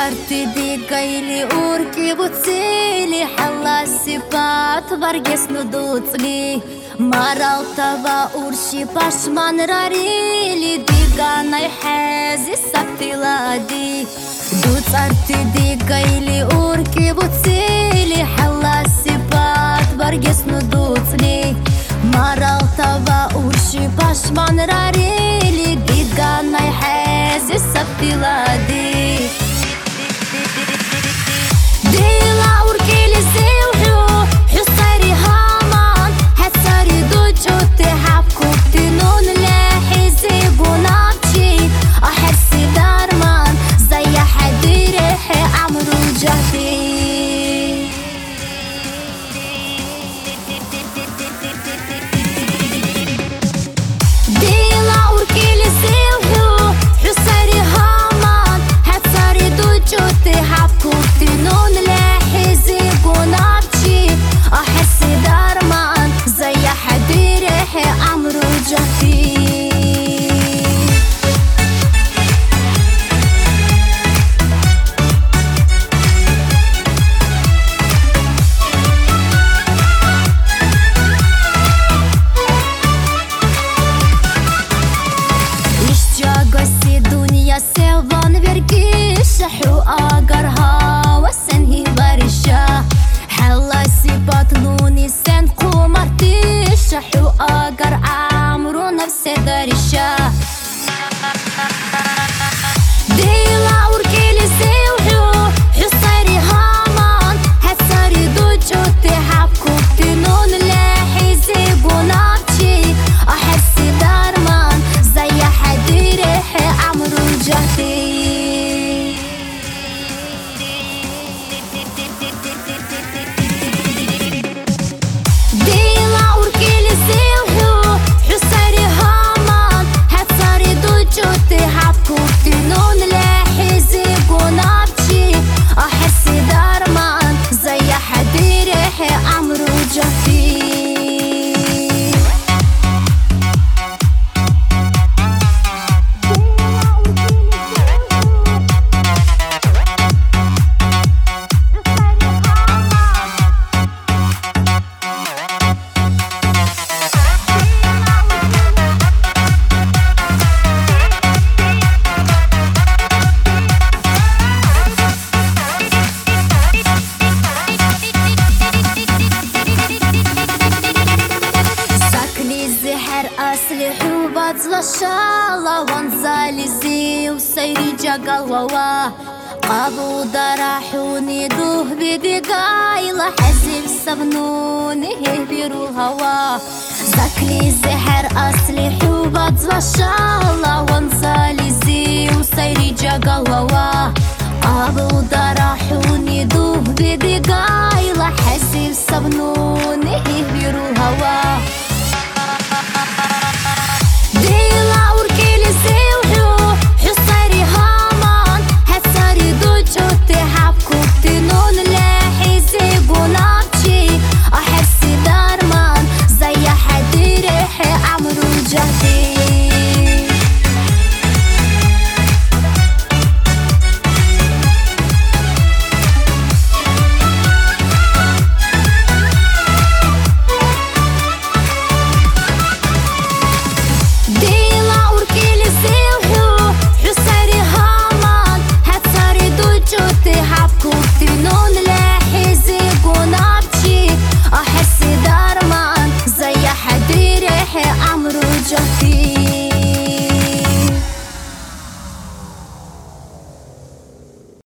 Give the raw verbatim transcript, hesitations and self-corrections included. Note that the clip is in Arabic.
ارتدي قيلي أركب وتسيلي حلا السبات برقس ندوتلي مرة وطبا أرشي باشمان راريلي ديقانا يحازي السبتي لادي دوت ارتدي قيلي أركب وتسيلي حلا السبات برقس ندوتلي مرة وطبا أرشي باشمان راريلي ديقانا يحازي السبتي لادي شحو آقرها وسنهي برشا حلا سيبات نوني سن قمرتي شحو آقر عمرو نفسي درشا ديلا وركيلي سيوحو حصاري هامان هساري دوجوتي حبكوتي نون لاحي زيبو نابتي أحسي دارمان زي حدي ريحي عمرو جهدي أصلي حوبات للشالة وانزالي زي وسيري جاقل ووا قابو دراحوني دوه بيدي قايلة حزب سبنوني هيبيرو الهوا زاكلي زحر أصلي حوبات للشالة